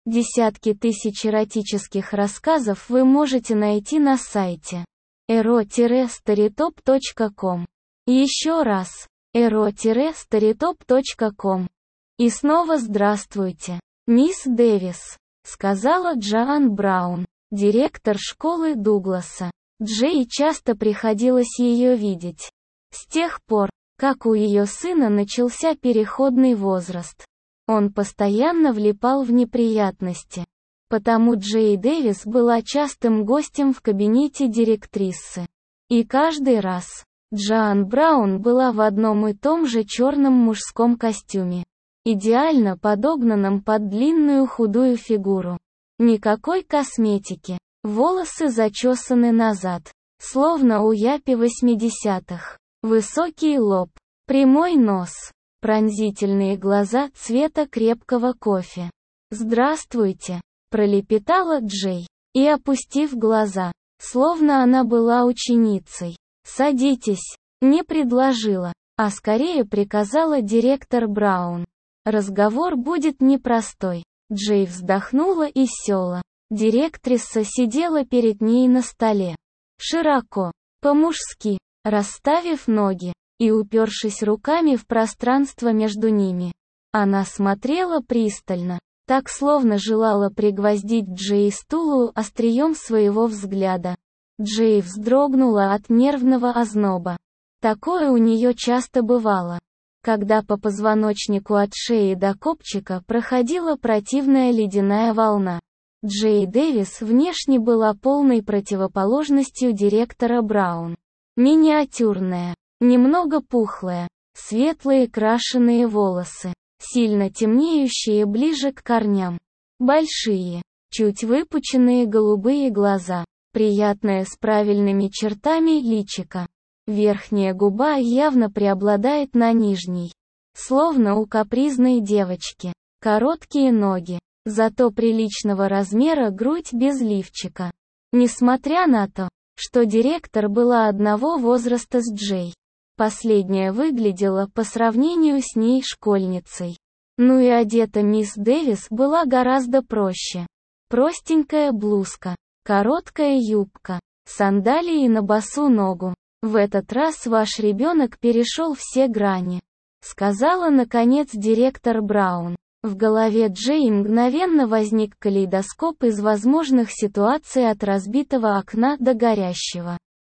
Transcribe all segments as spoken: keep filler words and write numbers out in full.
Десятки тысяч эротических рассказов вы можете найти на сайте эро старитоп точка ком. Еще раз, эро старитоп точка ком. И снова здравствуйте, мисс Дэвис, сказала Джоан Браун, директор школы Дугласа. Джей часто приходилось ее видеть. С тех пор, как у ее сына начался переходный возраст, он постоянно влипал в неприятности. Потому Джей Дэвис была частым гостем в кабинете директрисы. И каждый раз Джоан Браун была в одном и том же черном мужском костюме, идеально подогнанном под длинную худую фигуру. Никакой косметики, волосы зачесаны назад, словно у япи восьмидесятых. Высокий лоб, прямой нос, пронзительные глаза цвета крепкого кофе. «Здравствуйте», — пролепетала Джей, и, опустив глаза, словно она была ученицей. «Садитесь», не предложила, а скорее приказала директор Браун. «Разговор будет непростой». Джей вздохнула и села. Директриса сидела перед ней на столе. Широко, по-мужски, расставив ноги и упершись руками в пространство между ними. Она смотрела пристально, так словно желала пригвоздить Джей стулу острием своего взгляда. Джей вздрогнула от нервного озноба. Такое у нее часто бывало, когда по позвоночнику от шеи до копчика проходила противная ледяная волна. Джей Дэвис внешне была полной противоположностью директора Браун. Миниатюрная, немного пухлая, светлые крашеные волосы, сильно темнеющие ближе к корням, большие, чуть выпученные голубые глаза, приятное с правильными чертами личико. Верхняя губа явно преобладает на нижней, словно у капризной девочки. Короткие ноги, зато приличного размера грудь без лифчика. Несмотря на то, что директор была одного возраста с Джей, последняя выглядела по сравнению с ней школьницей. Ну и одета мисс Дэвис была гораздо проще. Простенькая блузка, короткая юбка, сандалии на босу ногу. «В этот раз ваш ребенок перешел все грани», — сказала наконец директор Браун. В голове Джей мгновенно возник калейдоскоп из возможных ситуаций от разбитого окна до горящего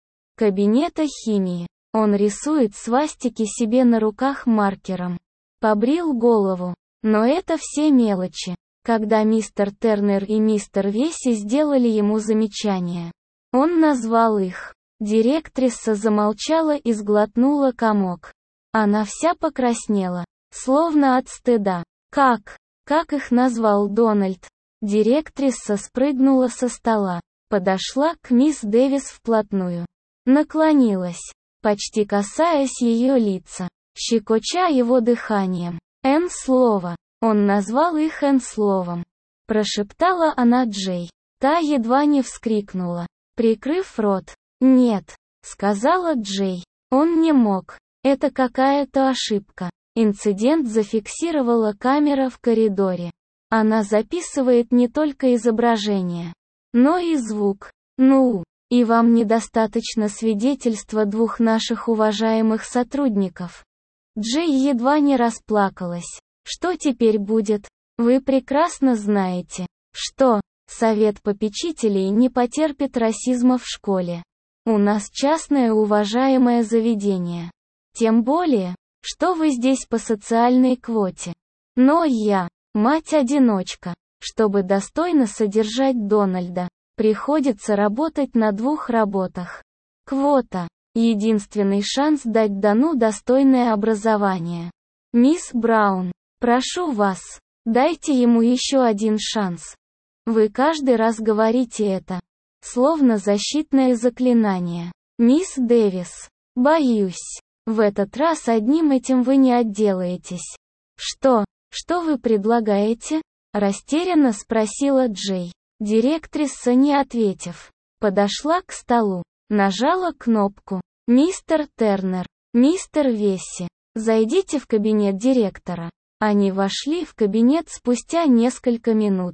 кабинета химии. Он рисует свастики себе на руках маркером. Побрил голову. Но это все мелочи. Когда мистер Тернер и мистер Веси сделали ему замечания, он назвал их. Директриса замолчала и сглотнула комок. Она вся покраснела, словно от стыда. Как? Как их назвал Дональд? Директриса спрыгнула со стола, подошла к мисс Дэвис вплотную. Наклонилась, почти касаясь ее лица, щекоча его дыханием. «Н-слово». Он назвал их Н-словом. Прошептала она Джей. Та едва не вскрикнула, прикрыв рот. «Нет», — сказала Джей. «Он не мог. Это какая-то ошибка». Инцидент зафиксировала камера в коридоре. Она записывает не только изображение, но и звук. Ну, и вам недостаточно свидетельства двух наших уважаемых сотрудников. Джей едва не расплакалась. Что теперь будет? Вы прекрасно знаете, что Совет попечителей не потерпит расизма в школе. У нас частное уважаемое заведение. Тем более, что вы здесь по социальной квоте. Но я, мать-одиночка, чтобы достойно содержать Дональда, приходится работать на двух работах. Квота – единственный шанс дать Дану достойное образование. Мисс Браун, прошу вас, дайте ему еще один шанс. Вы каждый раз говорите это, словно защитное заклинание. Мисс Дэвис, боюсь. В этот раз одним этим вы не отделаетесь. Что, что вы предлагаете? Растерянно спросила Джей. Директриса, не ответив, подошла к столу, нажала кнопку. Мистер Тернер, мистер Весси, зайдите в кабинет директора. Они вошли в кабинет спустя несколько минут.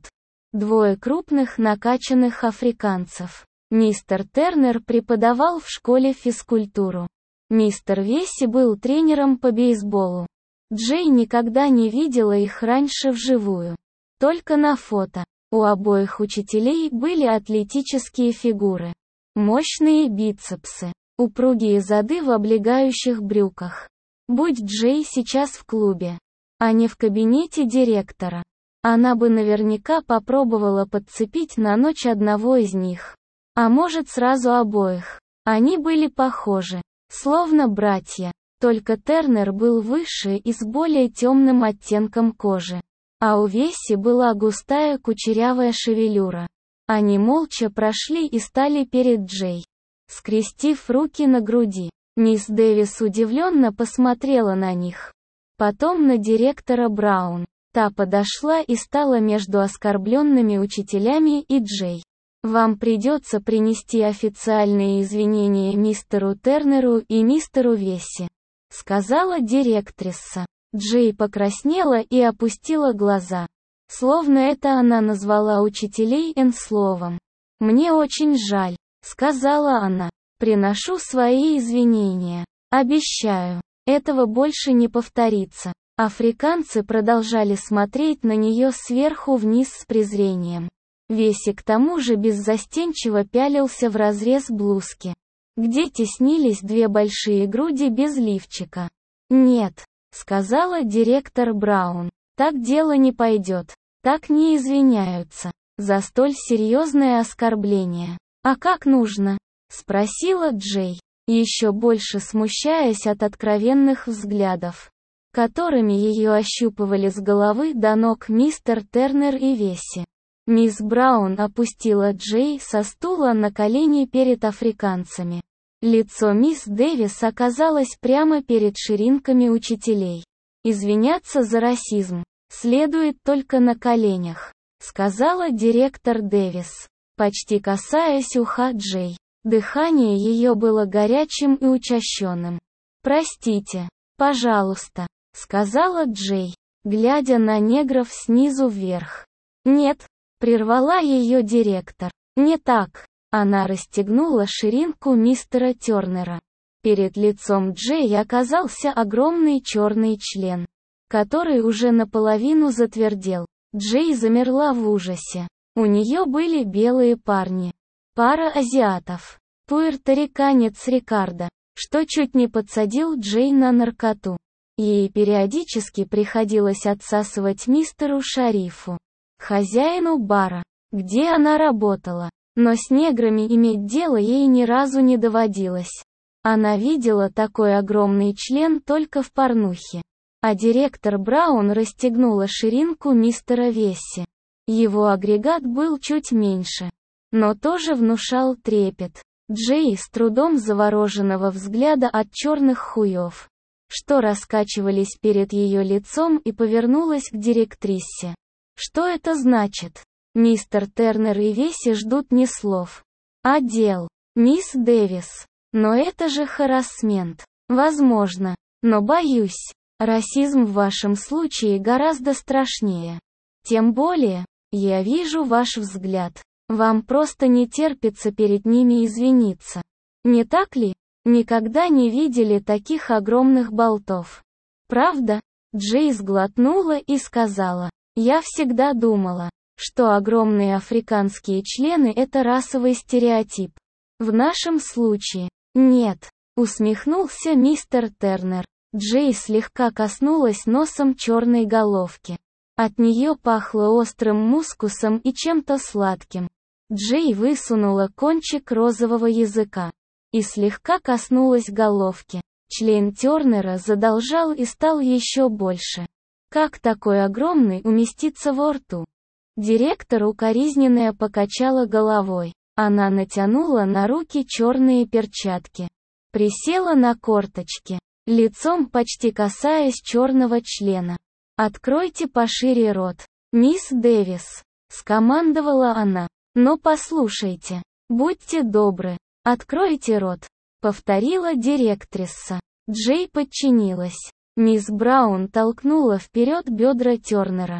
Двое крупных накачанных африканцев. Мистер Тернер преподавал в школе физкультуру. Мистер Весси был тренером по бейсболу. Джей никогда не видела их раньше вживую. Только на фото. У обоих учителей были атлетические фигуры. Мощные бицепсы. Упругие зады в облегающих брюках. Будь Джей сейчас в клубе, а не в кабинете директора, она бы наверняка попробовала подцепить на ночь одного из них. А может сразу обоих. Они были похожи. Словно братья. Только Тернер был выше и с более темным оттенком кожи. А у Весси была густая кучерявая шевелюра. Они молча прошли и стали перед Джей, скрестив руки на груди. Мисс Дэвис удивленно посмотрела на них. Потом на директора Браун. Та подошла и стала между оскорбленными учителями и Джей. «Вам придется принести официальные извинения мистеру Тернеру и мистеру Весси», — сказала директриса. Джей покраснела и опустила глаза. Словно это она назвала учителей Н словом. «Мне очень жаль», — сказала она. «Приношу свои извинения. Обещаю, этого больше не повторится». Африканцы продолжали смотреть на нее сверху вниз с презрением. Весси к тому же беззастенчиво пялился в разрез блузки, где теснились две большие груди без лифчика. «Нет», — сказала директор Браун, — «так дело не пойдет. Так не извиняются за столь серьезное оскорбление». «А как нужно?» — спросила Джей, еще больше смущаясь от откровенных взглядов, которыми ее ощупывали с головы до ног мистер Тернер и Весси. Мисс Браун опустила Джей со стула на колени перед африканцами. Лицо мисс Дэвис оказалось прямо перед ширинками учителей. «Извиняться за расизм следует только на коленях», — сказала директор Дэвис, почти касаясь уха Джей. Дыхание ее было горячим и учащенным. «Простите, пожалуйста», — сказала Джей, глядя на негров снизу вверх. «Нет», — прервала ее директор. «Не так». Она расстегнула ширинку мистера Тернера. Перед лицом Джей оказался огромный черный член, который уже наполовину затвердел. Джей замерла в ужасе. У нее были белые парни. Пара азиатов. Пуэрториканец Рикардо, что чуть не подсадил Джей на наркоту. Ей периодически приходилось отсасывать мистеру Шарифу, хозяину бара, где она работала. Но с неграми иметь дело ей ни разу не доводилось. Она видела такой огромный член только в порнухе. А директор Браун расстегнула ширинку мистера Весси. Его агрегат был чуть меньше, но тоже внушал трепет. Джей с трудом завороженного взгляда от черных хуев, что раскачивались перед ее лицом, и повернулась к директрисе. «Что это значит?» Мистер Тернер и Весси ждут не слов, а дел. «Мисс Дэвис, но это же харассмент». «Возможно, но боюсь, расизм в вашем случае гораздо страшнее. Тем более, я вижу ваш взгляд. Вам просто не терпится перед ними извиниться. Не так ли? Никогда не видели таких огромных болтов. Правда?» Джей сглотнула и сказала. «Я всегда думала, что огромные африканские члены — это расовый стереотип. В нашем случае, нет», — усмехнулся мистер Тернер. Джей слегка коснулась носом черной головки. От нее пахло острым мускусом и чем-то сладким. Джей высунула кончик розового языка и слегка коснулась головки. Член Тернера задолжал и стал еще больше. Как такой огромный уместится во рту? Директор укоризненно покачала головой. Она натянула на руки черные перчатки. Присела на корточки, лицом почти касаясь черного члена. «Откройте пошире рот, мисс Дэвис», — скомандовала она. «Но послушайте, будьте добры, откройте рот», — повторила директриса. Джей подчинилась. Мисс Браун толкнула вперед бедра Тернера.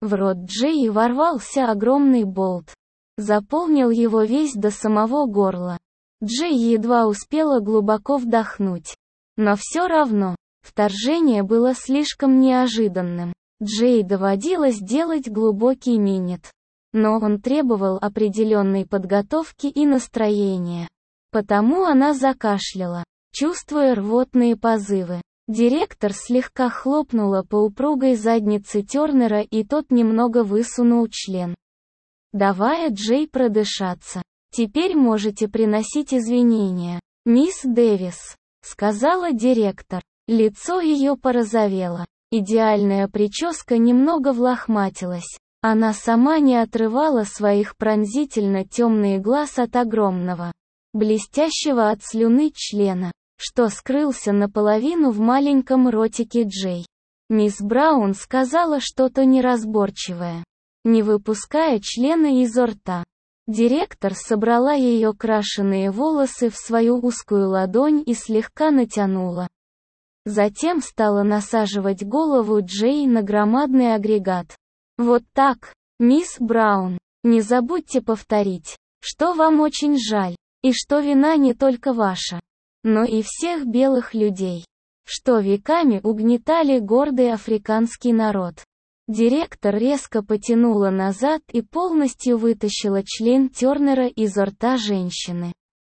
В рот Джей ворвался огромный болт. Заполнил его весь до самого горла. Джей едва успела глубоко вдохнуть. Но все равно, вторжение было слишком неожиданным. Джей доводилось делать глубокий минет. Но он требовал определенной подготовки и настроения. Потому она закашляла, чувствуя рвотные позывы. Директор слегка хлопнула по упругой заднице Тернера, и тот немного высунул член, давая Джей продышаться. «Теперь можете приносить извинения, мисс Дэвис», — сказала директор. Лицо ее порозовело. Идеальная прическа немного влохматилась. Она сама не отрывала своих пронзительно темных глаз от огромного, блестящего от слюны члена, что скрылся наполовину в маленьком ротике Джей. Мисс Браун сказала что-то неразборчивое, не выпуская члена изо рта. Директор собрала ее крашеные волосы в свою узкую ладонь и слегка натянула. Затем стала насаживать голову Джей на громадный агрегат. «Вот так, мисс Браун, не забудьте повторить, что вам очень жаль, и что вина не только ваша, но и всех белых людей, что веками угнетали гордый африканский народ». Директор резко потянула назад и полностью вытащила член Тернера изо рта женщины.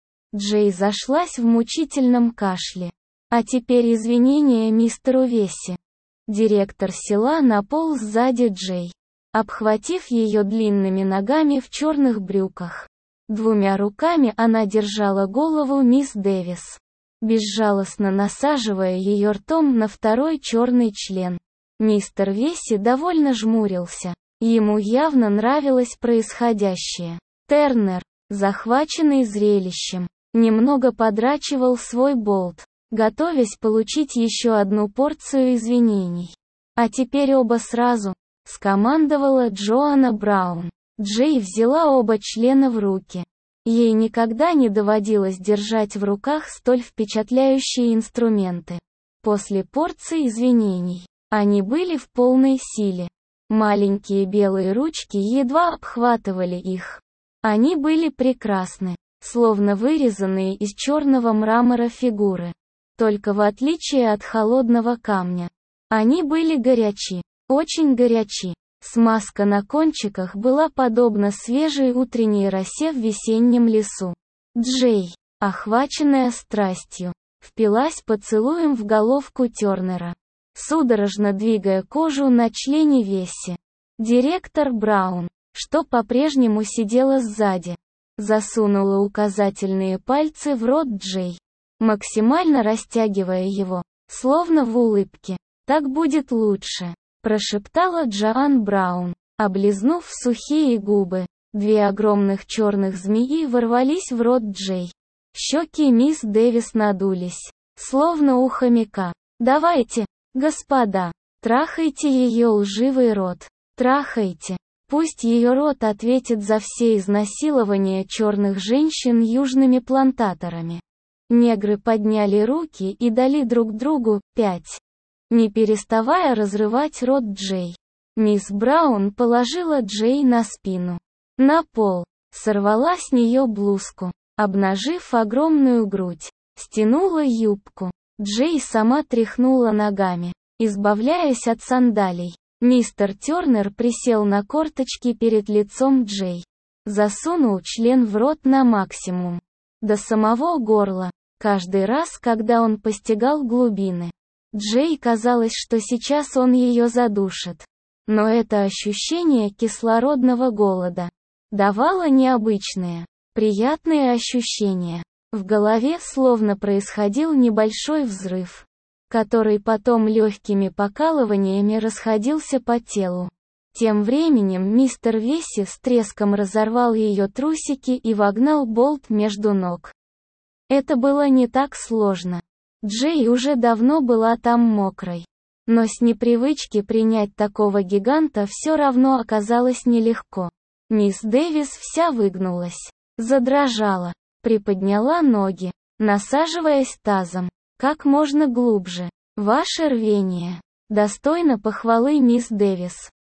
Джей зашлась в мучительном кашле. «А теперь извинения мистеру Весси». Директор села на пол сзади Джей, обхватив ее длинными ногами в черных брюках. Двумя руками она держала голову мисс Дэвис, безжалостно насаживая ее ртом на второй черный член. Мистер Весси довольно жмурился. Ему явно нравилось происходящее. Тернер, захваченный зрелищем, немного подрачивал свой болт, готовясь получить еще одну порцию извинений. «А теперь оба сразу», — скомандовала Джоанна Браун. Джей взяла оба члена в руки. Ей никогда не доводилось держать в руках столь впечатляющие инструменты. После порции извинений они были в полной силе. Маленькие белые ручки едва обхватывали их. Они были прекрасны, словно вырезанные из черного мрамора фигуры. Только в отличие от холодного камня, они были горячи, очень горячи. Смазка на кончиках была подобна свежей утренней росе в весеннем лесу. Джей, охваченная страстью, впилась поцелуем в головку Тернера, судорожно двигая кожу на члене Весси. Директор Браун, что по-прежнему сидела сзади, засунула указательные пальцы в рот Джей, максимально растягивая его, словно в улыбке. «Так будет лучше», — прошептала Джоан Браун, облизнув сухие губы. Две огромных черных змеи ворвались в рот Джей. Щеки мисс Дэвис надулись, словно у хомяка. «Давайте, господа, трахайте ее лживый рот, трахайте. Пусть ее рот ответит за все изнасилования черных женщин южными плантаторами». Негры подняли руки и дали друг другу «пять», не переставая разрывать рот Джей. Мисс Браун положила Джей на спину, на пол, сорвала с нее блузку, обнажив огромную грудь, стянула юбку. Джей сама тряхнула ногами, избавляясь от сандалий. Мистер Тернер присел на корточки перед лицом Джей, засунул член в рот на максимум, до самого горла, каждый раз, когда он постигал глубины. Джей казалось, что сейчас он ее задушит. Но это ощущение кислородного голода давало необычные, приятные ощущения. В голове словно происходил небольшой взрыв, который потом легкими покалываниями расходился по телу. Тем временем мистер Весси с треском разорвал ее трусики и вогнал болт между ног. Это было не так сложно. Джей уже давно была там мокрой. Но с непривычки принять такого гиганта все равно оказалось нелегко. Мисс Дэвис вся выгнулась, задрожала, приподняла ноги, насаживаясь тазом как можно глубже. «Ваше рвение достойно похвалы, мисс Дэвис»,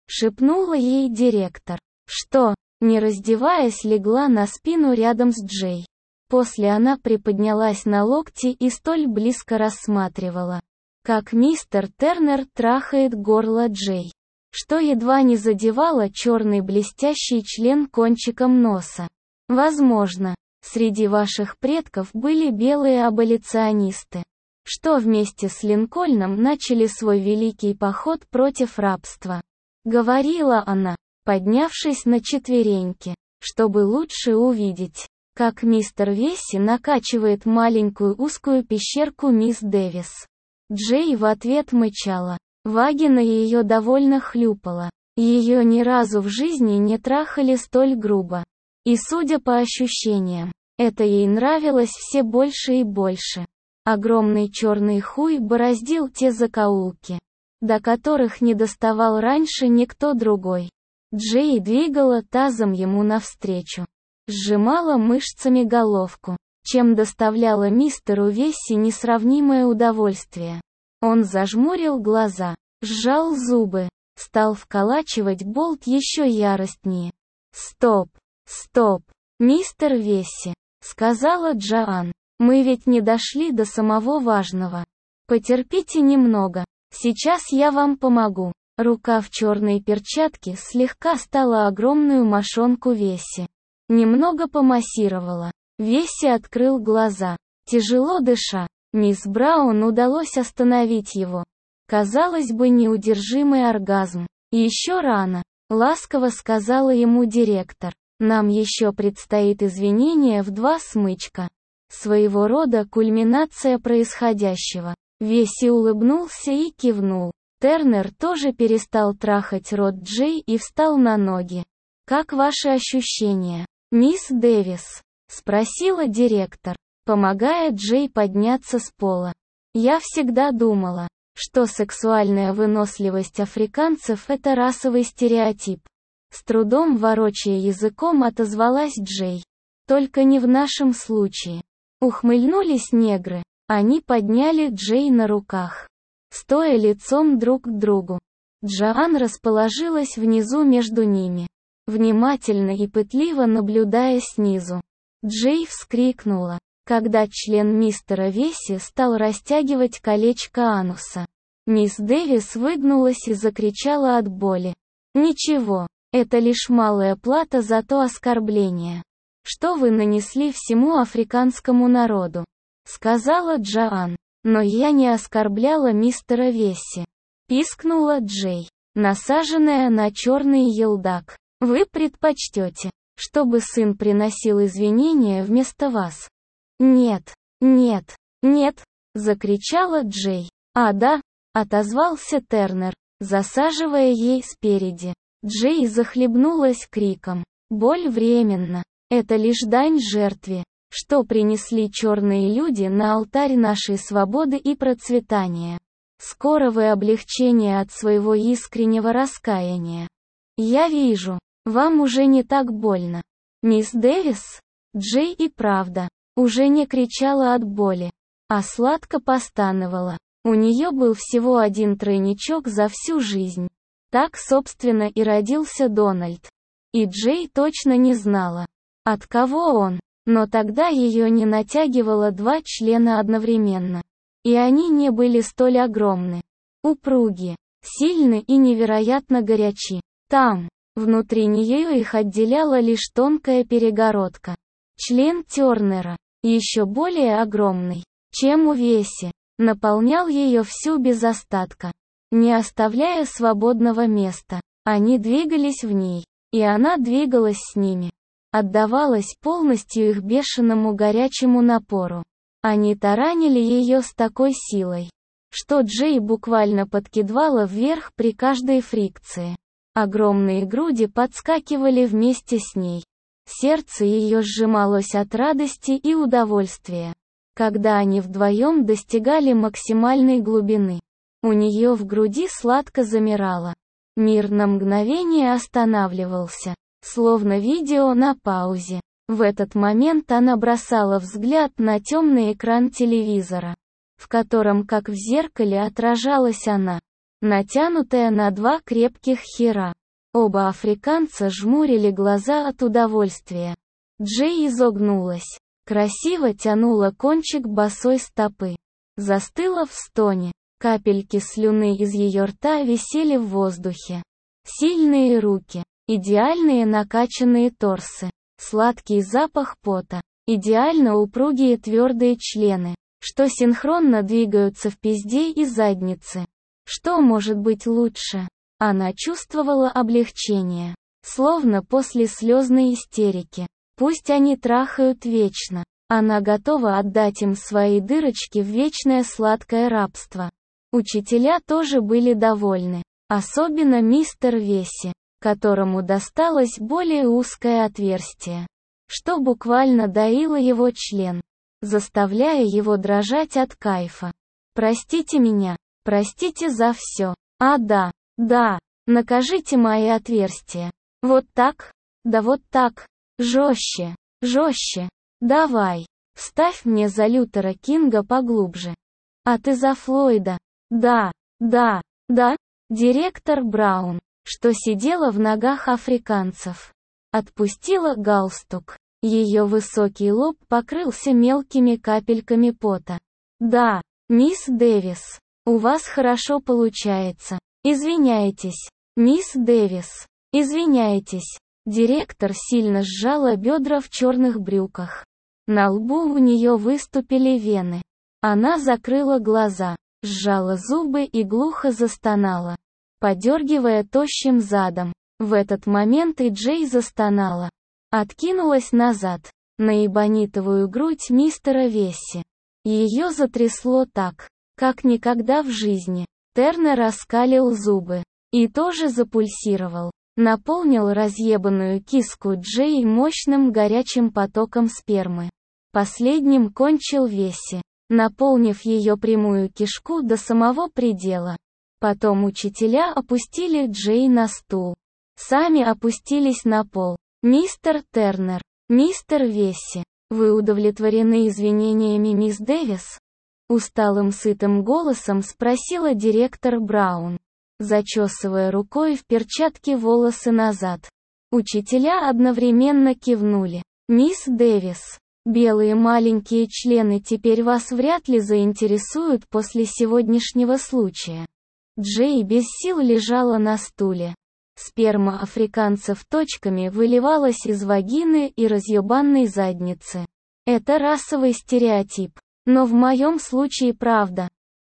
шепнула ей директор. Что, не раздеваясь, легла на спину рядом с Джей. После она приподнялась на локти и столь близко рассматривала, как мистер Тернер трахает горло Джей, что едва не задевало черный блестящий член кончиком носа. Возможно, среди ваших предков были белые аболиционисты, что вместе с Линкольном начали свой великий поход против рабства. Говорила она, поднявшись на четвереньки, чтобы лучше увидеть, как мистер Весси накачивает маленькую узкую пещерку мисс Дэвис. Джей в ответ мычала. Вагина ее довольно хлюпала. Ее ни разу в жизни не трахали столь грубо. И судя по ощущениям, это ей нравилось все больше и больше. Огромный черный хуй бороздил те закоулки, до которых не доставал раньше никто другой. Джей двигала тазом ему навстречу, сжимала мышцами головку, чем доставляла мистеру Весси несравнимое удовольствие. Он зажмурил глаза, сжал зубы, стал вколачивать болт еще яростнее. «Стоп! Стоп! Мистер Весси!» — сказала Джоан. «Мы ведь не дошли до самого важного. Потерпите немного, сейчас я вам помогу». Рука в черной перчатке слегка стала огромную мошонку Весси. Немного помассировала. Весси открыл глаза, тяжело дыша. Мисс Браун удалось остановить его. Казалось бы, неудержимый оргазм. «Еще рано», — ласково сказала ему директор. «Нам еще предстоит извинение в два смычка. Своего рода кульминация происходящего». Весси улыбнулся и кивнул. Тернер тоже перестал трахать рот Джей и встал на ноги. «Как ваши ощущения, мисс Дэвис?» — спросила директор, помогая Джей подняться с пола. «Я всегда думала, что сексуальная выносливость африканцев — это расовый стереотип». С трудом ворочая языком отозвалась Джей. «Только не в нашем случае». Ухмыльнулись негры. Они подняли Джей на руках, стоя лицом друг к другу. Джоан расположилась внизу между ними, внимательно и пытливо наблюдая снизу. Джей вскрикнула, когда член мистера Весси стал растягивать колечко ануса. Мисс Дэвис выгнулась и закричала от боли. «Ничего, это лишь малая плата за то оскорбление, что вы нанесли всему африканскому народу», — сказала Джоан. «Но я не оскорбляла мистера Весси», — пискнула Джей, насаженная на черный елдак. «Вы предпочтете, чтобы сын приносил извинения вместо вас?» «Нет, нет, нет», — закричала Джей. «А да», — отозвался Тернер, засаживая ей спереди. Джей захлебнулась криком. «Боль временна. Это лишь дань жертве, что принесли черные люди на алтарь нашей свободы и процветания. Скоро вы облегчение от своего искреннего раскаяния. Я вижу, вам уже не так больно. Мисс Дэвис?» Джей и правда уже не кричала от боли, а сладко постановала. У нее был всего один тройничок за всю жизнь. Так, собственно, и родился Дональд. И Джей точно не знала, от кого он. Но тогда ее не натягивало два члена одновременно. И они не были столь огромны, упруги, сильны и невероятно горячи. Там, внутри нее их отделяла лишь тонкая перегородка. Член Тернера, еще более огромный, чем у Весси, наполнял ее всю без остатка, не оставляя свободного места. Они двигались в ней, и она двигалась с ними. Отдавалась полностью их бешеному горячему напору. Они таранили ее с такой силой, что Джей буквально подкидывала вверх при каждой фрикции. Огромные груди подскакивали вместе с ней. Сердце ее сжималось от радости и удовольствия, когда они вдвоем достигали максимальной глубины. У нее в груди сладко замирало. Мир на мгновение останавливался, словно видео на паузе. В этот момент она бросала взгляд на темный экран телевизора, в котором, как в зеркале, отражалась она, натянутая на два крепких хера. Оба африканца жмурили глаза от удовольствия. Джей изогнулась. Красиво тянула кончик босой стопы. Застыла в стоне. Капельки слюны из ее рта висели в воздухе. Сильные руки. Идеальные накачанные торсы. Сладкий запах пота. Идеально упругие твердые члены, что синхронно двигаются в пизде и заднице. Что может быть лучше? Она чувствовала облегчение. Словно после слезной истерики. Пусть они трахают вечно. Она готова отдать им свои дырочки в вечное сладкое рабство. Учителя тоже были довольны. Особенно мистер Весси, которому досталось более узкое отверстие, что буквально доило его член, заставляя его дрожать от кайфа. «Простите меня, простите за все. А да, да, накажите мои отверстия. Вот так? Да вот так. Жестче, жестче. Давай. Вставь мне за Лютера Кинга поглубже. А ты за Флойда. Да, да, да». Директор Браун, что сидела в ногах африканцев, отпустила галстук. Ее высокий лоб покрылся мелкими капельками пота. «Да, мисс Дэвис, у вас хорошо получается. Извиняйтесь, мисс Дэвис, извиняйтесь». Директор сильно сжала бедра в черных брюках. На лбу у нее выступили вены. Она закрыла глаза, сжала зубы и глухо застонала, подергивая тощим задом. В этот момент и Джей застонала. Откинулась назад, на эбонитовую грудь мистера Весси. Ее затрясло так, как никогда в жизни. Тернер раскалил зубы. И тоже запульсировал. Наполнил разъебанную киску Джей мощным горячим потоком спермы. Последним кончил Весси, наполнив ее прямую кишку до самого предела. Потом учителя опустили Джей на стул. Сами опустились на пол. «Мистер Тернер, мистер Весси, вы удовлетворены извинениями мисс Дэвис?» Усталым сытым голосом спросила директор Браун, зачесывая рукой в перчатке волосы назад. Учителя одновременно кивнули. «Мисс Дэвис, белые маленькие члены теперь вас вряд ли заинтересуют после сегодняшнего случая». Джей без сил лежала на стуле. Сперма африканцев точками выливалась из вагины и разъебанной задницы. Это расовый стереотип. Но в моем случае правда.